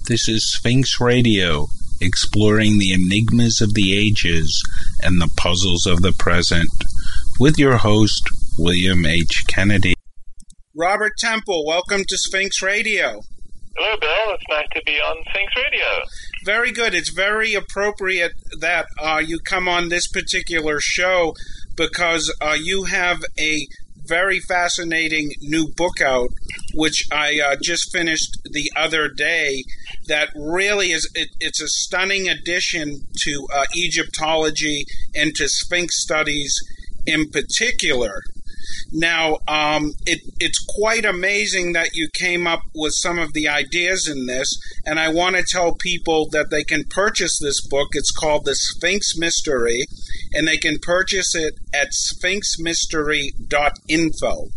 This is Sphinx Radio, exploring the enigmas of the ages and the puzzles of the present, with your host, William H. Kennedy. Robert Temple, welcome to Sphinx Radio. Hello, Bill. It's nice to be on Sphinx Radio. Very good. It's very appropriate that you come on this particular show because you have a very fascinating new book out, which I just finished the other day, that really is, it's a stunning addition to Egyptology and to Sphinx studies in particular. Now, it's quite amazing that you came up with some of the ideas in this, and I want to tell people that they can purchase this book. It's called The Sphinx Mystery, and they can purchase it at sphinxmystery.info.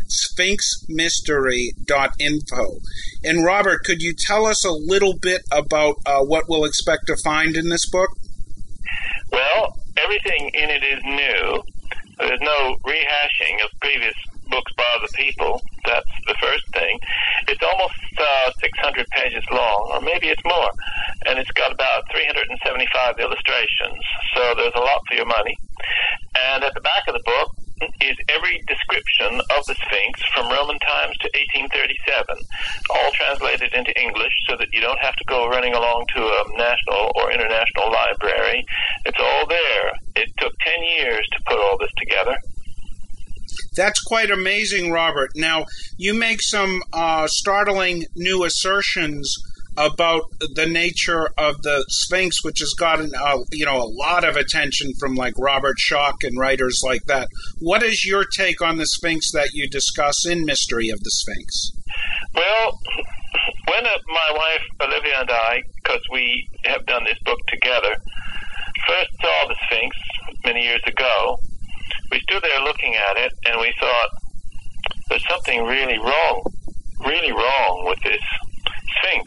sphinxmystery.info. And Robert, could you tell us a little bit about what we'll expect to find in this book? Well, everything in it is new. There's no rehashing of previous books by other people. That's the first thing. It's almost 600 pages long, or maybe it's more, and it's got about 375 illustrations, so there's a lot for your money. And at the back of the book is every description of the Sphinx from Roman times to 1837, all translated into English so that you don't have to go running along to a national or international library. It's all there. It took 10 years to put all this together. That's quite amazing, Robert. Now, you make some startling new assertions about the nature of the Sphinx, which has gotten a lot of attention from like Robert Schoch and writers like that. What is your take on the Sphinx that you discuss in Mystery of the Sphinx? Well, when my wife Olivia and I, because we have done this book together, first saw the Sphinx many years ago, we stood there looking at it and we thought, there's something really wrong with this Sphinx.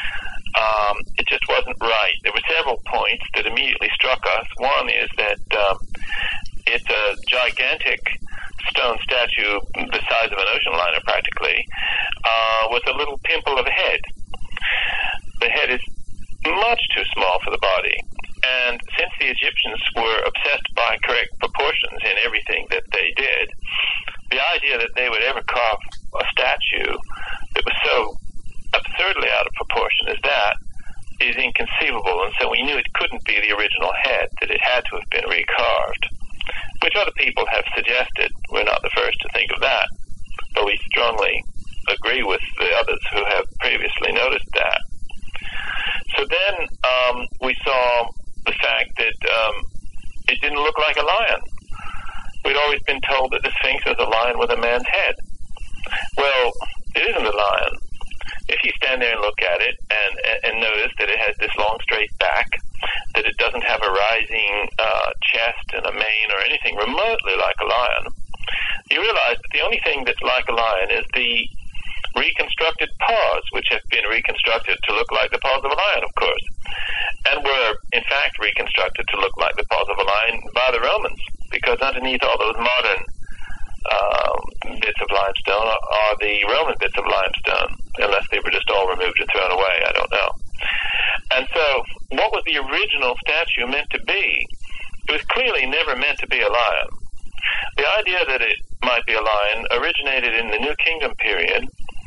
It just wasn't right. There were several points that immediately struck us. One is that it's a gigantic stone statue the size of an ocean liner practically, with a little pimple of a head. The head is much too small for the body. And since the Egyptians were obsessed by correct proportions in everything that they did, the idea that they would ever carve a statue that was so absurdly out of proportion as that is inconceivable, and so we knew it couldn't be the original head, that it had to have been recarved, which other people have suggested. We're not the first to think of that, but we strongly agree with the others who have previously noticed that. So then we saw the fact that it didn't look like a lion. We'd always been told that the Sphinx is a lion with a man's head. Well, it isn't a lion. If you stand there and look at it and notice that it has this long straight back, that it doesn't have a rising chest and a mane or anything remotely like a lion, you realize that the only thing that's like a lion is the reconstructed paws, which have been reconstructed to look like the paws of a lion, of course, and were in fact reconstructed to look like the paws of a lion by the Romans, because underneath all those modern bits of limestone are the Roman bits of limestone, unless they were just all removed and thrown away, I don't know. And so, what was the original statue meant to be? It was clearly never meant to be a lion. The idea that it might be a lion originated in the New Kingdom period,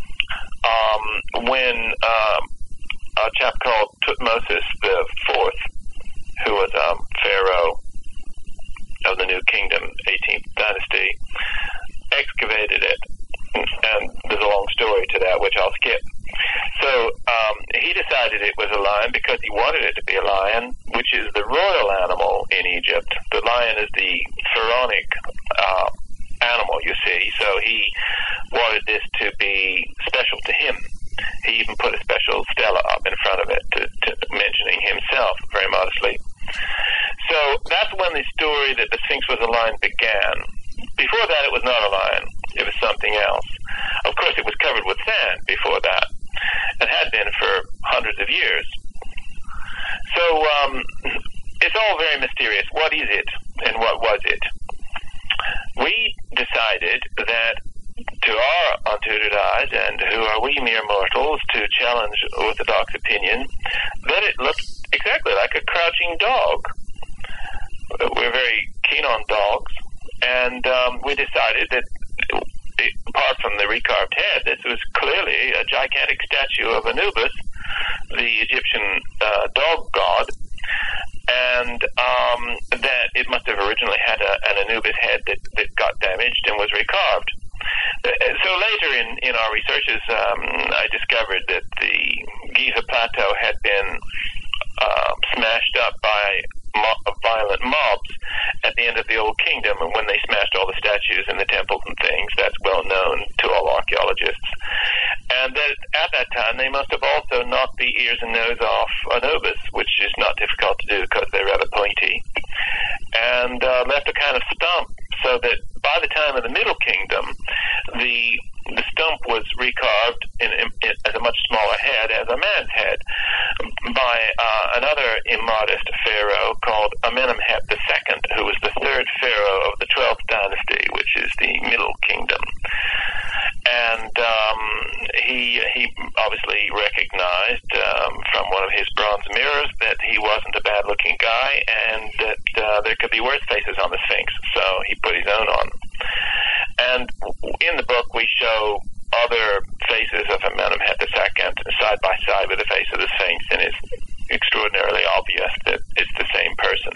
when a chap called Tutmosis IV, who was pharaoh of the New Kingdom, 18th dynasty, excavated it. And there's a long story to that, which I'll skip. So he decided it was a lion because he wanted it to be a lion, which is the royal animal in Egypt. The lion is the pharaonic animal, you see. So he wanted this to be special to him. He even put a special stela up in front of it, to mentioning himself very modestly. So that's when the story that the Sphinx was a lion began. Before that, it was not a lion. It was something else. Of course, it was covered with sand before that, and had been for hundreds of years. So it's all very mysterious. What is it, and what was it? We decided that to our untutored eyes, and who are we mere mortals to challenge orthodox opinion, that it looked exactly like a crouching dog. We're very keen on dogs, and we decided that, apart from the recarved head, this was clearly a gigantic statue of Anubis, the Egyptian dog god, and that it must have originally had an Anubis head that got damaged and was recarved. So later in our researches, I discovered that the Giza Plateau had been smashed up by violent mobs at the end of the Old Kingdom, and when they smashed all the statues and the temples and things, that's well known to all archaeologists. And that at that time, they must have also knocked the ears and nose off Anubis, which is not difficult to do because they're rather pointy, and left a kind of stump, so that by the time of the Middle Kingdom, the stump was recarved as a much smaller head, as a man's head, by another immodest pharaoh called Amenemhet II, who was the third pharaoh of the 12th dynasty, which is the Middle Kingdom. And he obviously recognized from one of his bronze mirrors that he wasn't a bad-looking guy, and that there could be worse faces on the Sphinx, so he put his own on. And in the book, we show other faces of Amenemhet II side by side with the face of the Sphinx, and it's extraordinarily obvious that it's the same person.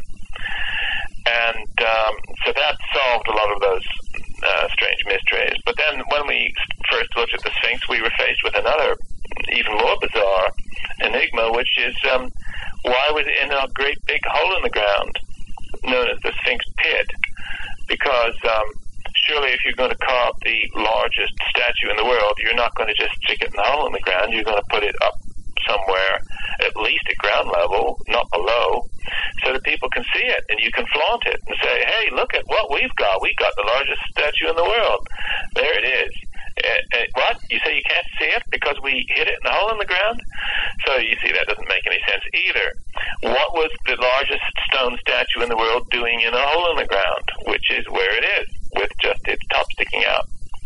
And so that solved a lot of those strange mysteries. But then when we first looked at the Sphinx, we were faced with another, even more bizarre enigma, which is why was it in a great big hole in the ground known as the Sphinx Pit? Because surely if you're going to carve the largest statue in the world, you're not going to just stick it in the hole in the ground. You're going to put it up somewhere, at least at ground level, not below, so that people can see it and you can flaunt it and say, hey, look at what we've got. We've got the largest statue in the world. There it is. What? You say you can't see it because we hid it in the hole in the ground? So you see, that doesn't make any sense either. What was the largest stone statue in the world doing in a hole in the ground, which is where it is, with just its top sticking out?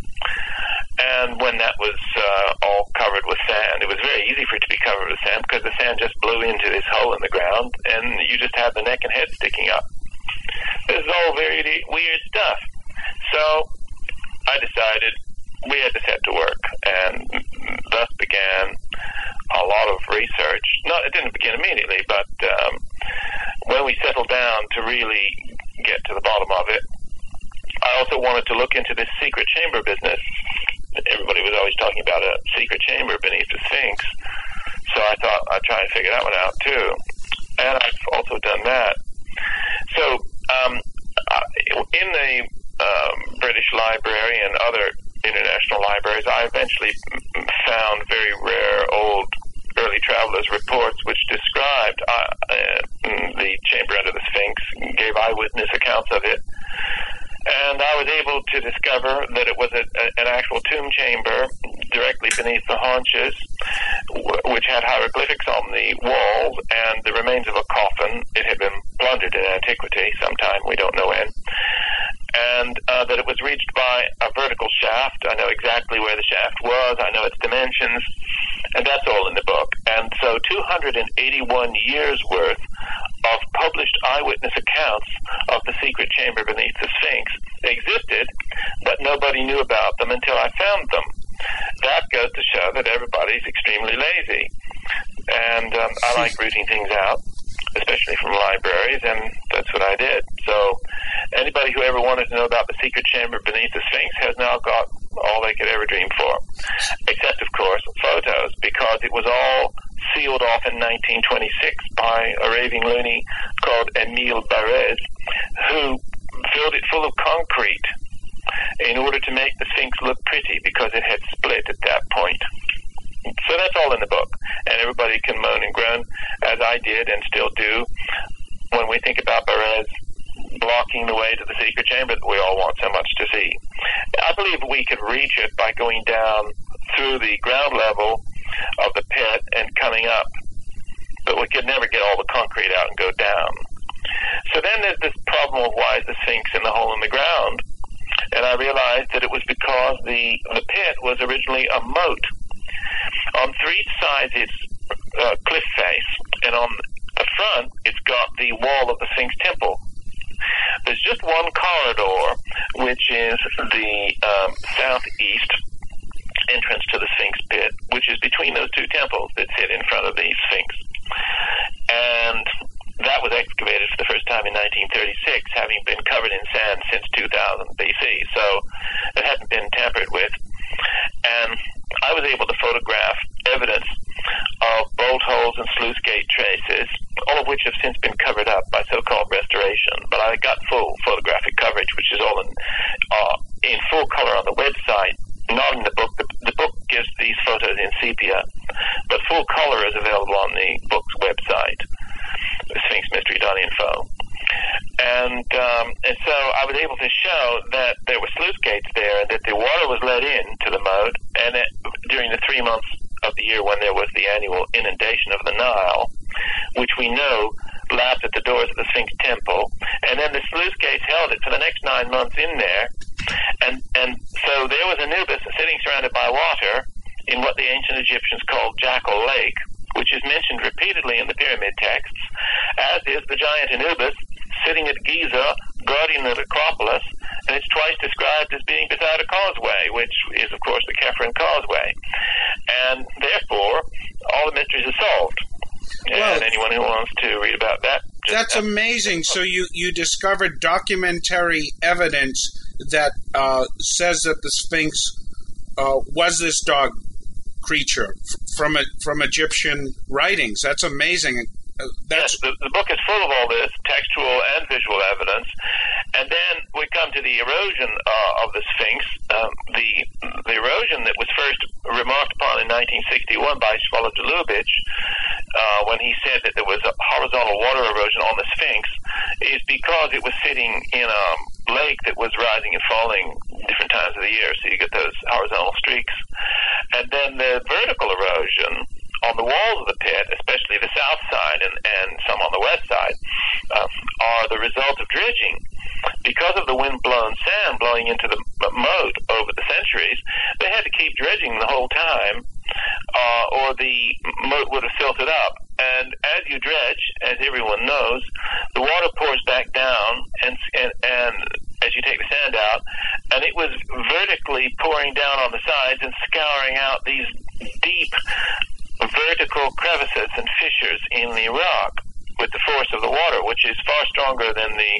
And when that was all covered with sand, it was very easy for it to be covered with sand because the sand just blew into this hole in the ground, and you just have the neck and head sticking up. This is all very weird stuff. So I decided we had to set to work, and thus began a lot of research. It didn't begin immediately, but when we settled down to really get to the bottom of it, I also wanted to look into this secret chamber business. Everybody was always talking about a secret chamber beneath the Sphinx, so I thought I'd try and figure that one out too. And I've also done that. So in the British Library and other international libraries, I eventually found very rare old early travelers' reports which described the chamber under the Sphinx, gave eyewitness accounts of it. And I was able to discover that it was an actual tomb chamber directly beneath the haunches, which had hieroglyphics on the walls and the remains of a coffin. It had been plundered in antiquity sometime, we don't know when. And that it was reached by a vertical shaft. I know exactly where the shaft was. I know its dimensions. And that's all in the book. And so 281 years worth of published eyewitness accounts of the secret chamber beneath the Sphinx existed, but nobody knew about them until I found them. That goes to show that everybody's extremely lazy. And I like rooting things out, especially from libraries, and that's what I did. So anybody who ever wanted to know about the secret chamber beneath the Sphinx has now got all they could ever dream for, except, of course, photos, because it was all sealed off in 1926 by a raving loony called Emile Barrès, who filled it full of concrete in order to make the Sphinx look pretty, because it had split at that point. So that's all in the book, and everybody can moan and groan, as I did and still do, when we think about Barrès blocking the way to the secret chamber that we all want so much to see. I believe we could reach it by going down through the ground level of the pit and coming up, but we could never get all the concrete out and go down. So then there's this problem of why is the Sphinx in the hole in the ground? And I realized that it was because the pit was originally a moat. On three sides, it's cliff face, and on the front, it's got the wall of the Sphinx Temple. There's just one corridor, which is the southeast entrance to the Sphinx pit, which is between those two temples that sit in front of the Sphinx. And that was excavated for the first time in 1936, having been covered in sand since 2000 BC. So it hadn't been tampered with. And I was able to photograph evidence of bolt holes and sluice gate traces, all of which have since been covered up by so-called restoration. But I got full photographic coverage, which is all in full color on the website, not in the book. The book gives these photos in sepia, but full color is available on the book's website, sphinxmystery.info. And so I was able to show that there were sluice gates there, and that the water was let in to the moat, and during the 3 months of the year when there was the annual inundation of the Nile, which we know lapped at the doors of the Sphinx Temple, and then the sluice gates held it for the next 9 months in there, and so there was Anubis sitting surrounded by water in what the ancient Egyptians called Jackal Lake, which is mentioned repeatedly in the pyramid texts, as is the giant Anubis sitting at Giza, guarding the Acropolis, and it's twice described as being beside a causeway, which is, of course, the Kefren Causeway. And therefore, all the mysteries are solved. Well, and anyone who wants to read about that... That's amazing. So you discovered documentary evidence that says that the Sphinx was this dog creature from Egyptian writings. That's amazing. Yes, the book is full of all this textual and visual evidence. And then we come to the erosion of the Sphinx. The erosion that was first remarked upon in 1961 by Svetoslav Lubitsch, when he said that there was a horizontal water erosion on the Sphinx, is because it was sitting in a lake that was rising and falling different times of the year, so you get those horizontal streaks. And then the vertical erosion on the walls of the pit, especially the south side and some on the west side, are the result of dredging. Because of the wind-blown sand blowing into the moat over the centuries, they had to keep dredging the whole time, or the moat would have silted up. And as you dredge, as everyone knows, the water pours back down, and as you take the sand out, and it was vertically pouring down on the sides and scouring out these deep vertical crevices and fissures in the rock with the force of the water, which is far stronger than the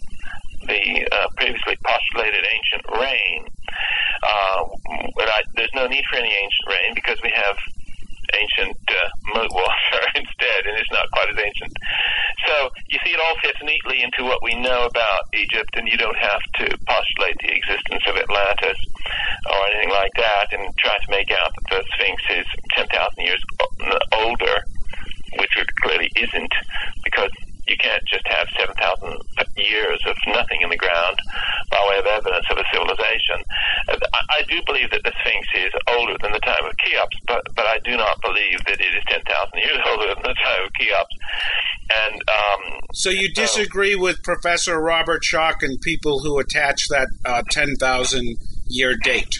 previously postulated ancient rain. There's no need for any ancient rain because we have ancient moat water instead, and it's not quite as ancient. So you see, it all fits neatly into what we know about Egypt, and you don't have to postulate the existence of Atlantis or anything like that and try to make out that the Sphinx is 10,000 years older, which it clearly isn't, because you can't just have 7,000 years of nothing in the ground by way of evidence of a civilization. I do believe that the Sphinx is older than the time of Cheops, but I do not believe that it is 10,000 years older than the time of Cheops. And so you disagree with Professor Robert Schoch and people who attach that 10,000-year date?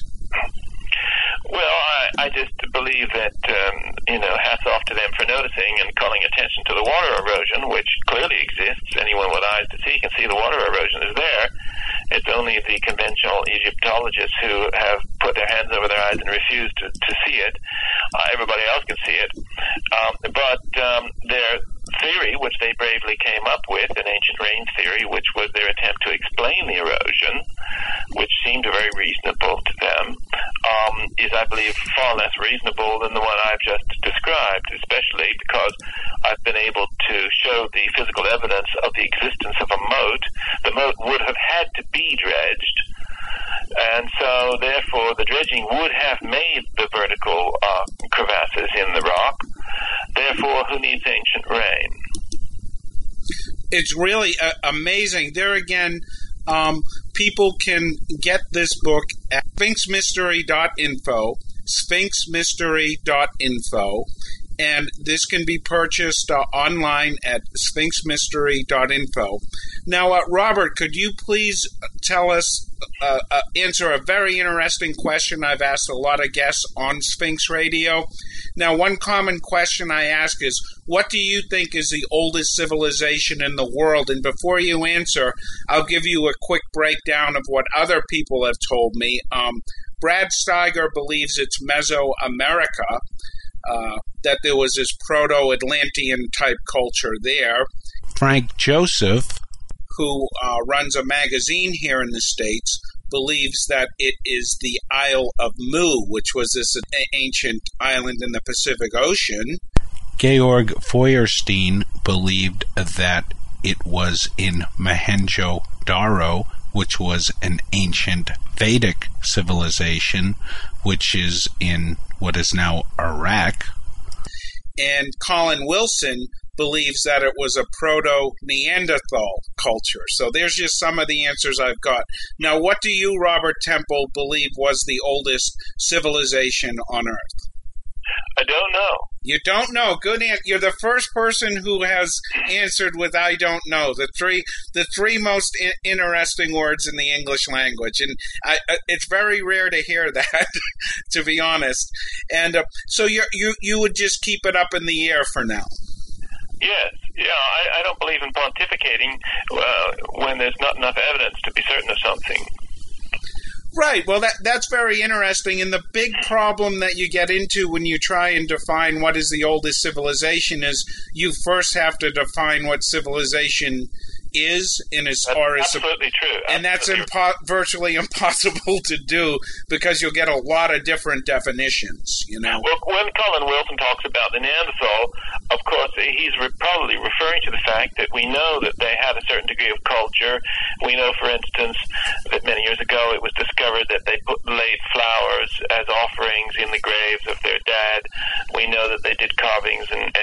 Well, I just believe that, hats off to them for noticing and calling attention to the water erosion, which clearly exists. Anyone with eyes to see can see the water erosion is there. It's only the conventional Egyptologists who have put their hands over their eyes and refused to see it. Everybody else can see it. But their theory, which they bravely came up with, an ancient rain theory, which was their attempt to explain the erosion, which seemed very reasonable to them, is, I believe, far less reasonable than the one I've just described, especially because I've been able to show the physical evidence of the existence of a moat. The moat would have had to be dredged, and so, therefore, the dredging would have made the vertical crevasses in the rock. Therefore, who needs ancient rain? It's really amazing. There again, people can get this book at sphinxmystery.info, sphinxmystery.info, and this can be purchased online at sphinxmystery.info. Now, Robert, could you please tell us, answer a very interesting question I've asked a lot of guests on Sphinx Radio? Now, one common question I ask is, what do you think is the oldest civilization in the world? And before you answer, I'll give you a quick breakdown of what other people have told me. Brad Steiger believes it's Mesoamerica, that there was this Proto-Atlantean type culture there. Frank Joseph, who runs a magazine here in the States, believes that it is the Isle of Mu, which was this ancient island in the Pacific Ocean. Georg Feuerstein believed that it was in Mohenjo-Daro, which was an ancient Vedic civilization, which is in what is now Iraq. And Colin Wilson believes that it was a proto-Neanderthal culture. So there's just some of the answers I've got. Now, what do you, Robert Temple, believe was the oldest civilization on Earth? I don't know. You don't know. Good answer. You're the first person who has answered with "I don't know." The three most interesting words in the English language, and it's very rare to hear that, to be honest. And so you would just keep it up in the air for now. Yes. Yeah. I don't believe in pontificating when there's not enough evidence to be certain of something. Right. Well, that's very interesting. And the big problem that you get into when you try and define what is the oldest civilization is you first have to define what civilization is, and as far as absolutely true, and that's virtually impossible to do because you'll get a lot of different definitions. You know. Well, when Colin Wilson talks about the Neanderthal, of course, he's probably referring to the fact that we know that they had a certain degree of culture. We know, for instance, that many years ago it was discovered that they laid flowers as offerings in the graves of their dead. We know that they did carvings and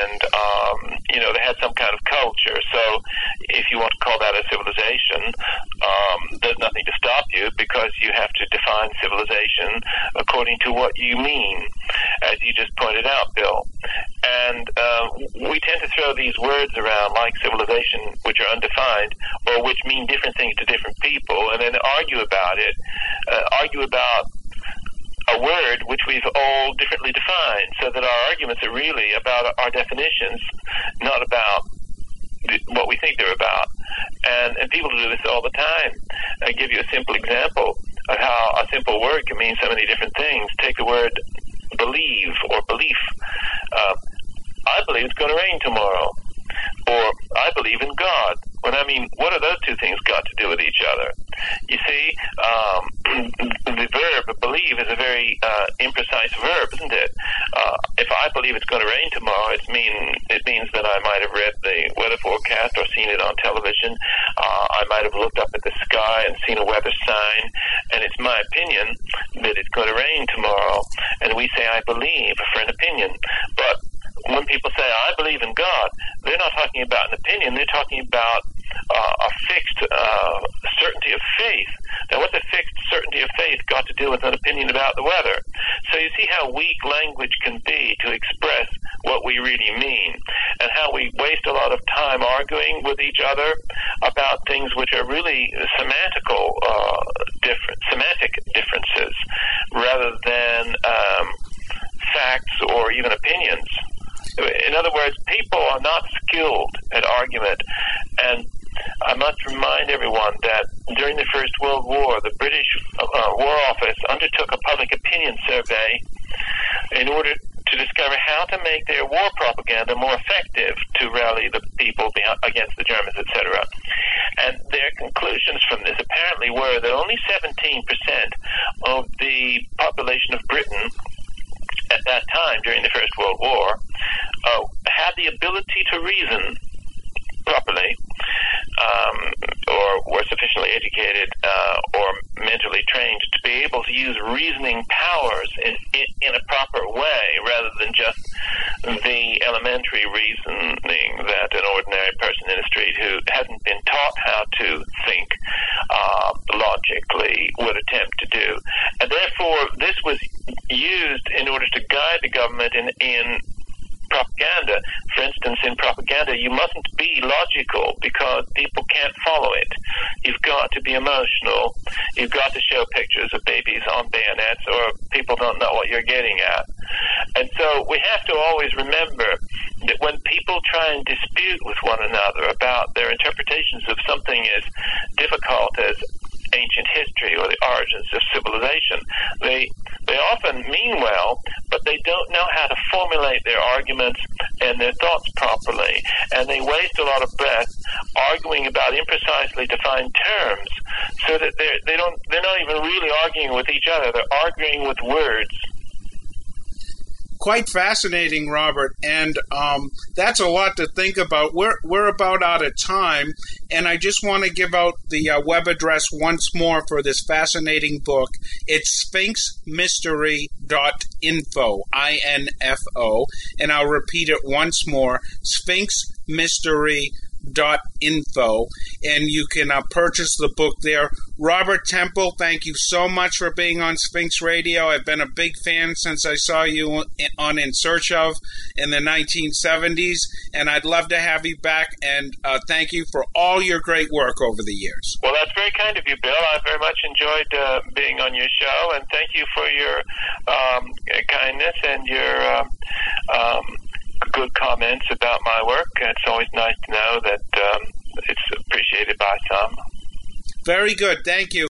they had some kind of culture. So if you want to call that a civilization, there's nothing to stop you because you have to define civilization according to what you mean, as you just pointed out, Bill. And we tend to throw these words around like civilization, which are undefined, or which mean different things to different people, and then argue about it, argue about a word which we've all differently defined, so that our arguments are really about our definitions, not about what we think they're about. And people do this all the time. I give you a simple example of how a simple word can mean so many different things. Take the word believe or belief. I believe it's going to rain tomorrow. Or I believe in God. When I mean, what are those two things got to do with each other? You see, the verb believe is a very imprecise verb, isn't it? If I believe it's going to rain tomorrow, it means that I might have read the weather forecast or seen it on television. I might have looked up at the sky and seen a weather sign, and it's my opinion that it's going to rain tomorrow. And we say, I believe, for an opinion. But when people say, I believe in God, they're not talking about an opinion. They're talking about a fixed certainty of faith. Now, what's a fixed certainty of faith got to do with an opinion about the weather? So you see how weak language can be to express what we really mean, and how we waste a lot of time arguing with each other about things which are really semantic differences rather than facts or even opinions. In other words, people are not skilled at argument, and I must remind everyone that during the First World War, the British War Office undertook a public opinion survey in order to discover how to make their war propaganda more effective to rally the people against the Germans, etc. And their conclusions from this apparently were that only 17% of the population of Britain at that time, during the First World War, had the ability to reason properly, or were sufficiently educated or mentally trained to be able to use reasoning powers in a proper way, rather than just the elementary reasoning that an ordinary person in the street who hasn't been taught how to think logically would attempt to do. And therefore, this was used in order to guide the government in propaganda. For instance, in propaganda, you mustn't be logical because people can't follow it. You've got to be emotional. You've got to show pictures of babies on bayonets or people don't know what you're getting at. And so we have to always remember that when people try and dispute with one another about their interpretations of something as difficult as ancient history or the origins of civilization, they often mean well, but they don't know how to formulate their arguments and their thoughts properly, and they waste a lot of breath arguing about imprecisely defined terms, so that they're not even really arguing with each other. They're arguing with words. Quite fascinating, Robert, and that's a lot to think about. We're about out of time, and I just want to give out the web address once more for this fascinating book. It's sphinxmystery.info, I-N-F-O, and I'll repeat it once more, sphinxmystery.info, and you can purchase the book there. Robert Temple, thank you so much for being on Sphinx Radio. I've been a big fan since I saw you on In Search Of in the 1970s, and I'd love to have you back, and thank you for all your great work over the years. Well, that's very kind of you, Bill. I very much enjoyed being on your show, and thank you for your kindness and your good comments about my work. It's always nice to know that it's appreciated by some. Very good. Thank you.